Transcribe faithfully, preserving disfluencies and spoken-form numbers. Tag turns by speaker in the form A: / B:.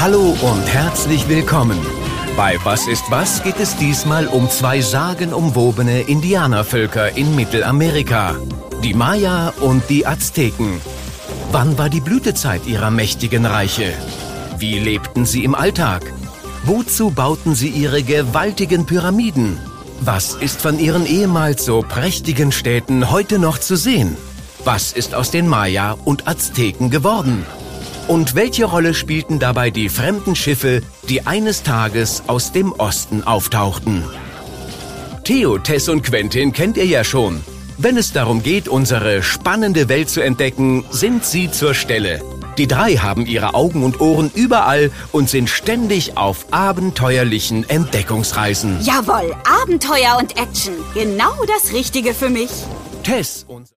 A: Hallo und herzlich willkommen. Bei Was ist was geht es diesmal um zwei sagenumwobene Indianervölker in Mittelamerika. Die Maya und die Azteken. Wann war die Blütezeit ihrer mächtigen Reiche? Wie lebten sie im Alltag? Wozu bauten sie ihre gewaltigen Pyramiden? Was ist von ihren ehemals so prächtigen Städten heute noch zu sehen? Was ist aus den Maya und Azteken geworden? Und welche Rolle spielten dabei die fremden Schiffe, die eines Tages aus dem Osten auftauchten? Theo, Tess und Quentin kennt ihr ja schon. Wenn es darum geht, unsere spannende Welt zu entdecken, sind sie zur Stelle. Die drei haben ihre Augen und Ohren überall und sind ständig auf abenteuerlichen Entdeckungsreisen.
B: Jawohl, Abenteuer und Action. Genau das Richtige für mich.
A: Tess, unser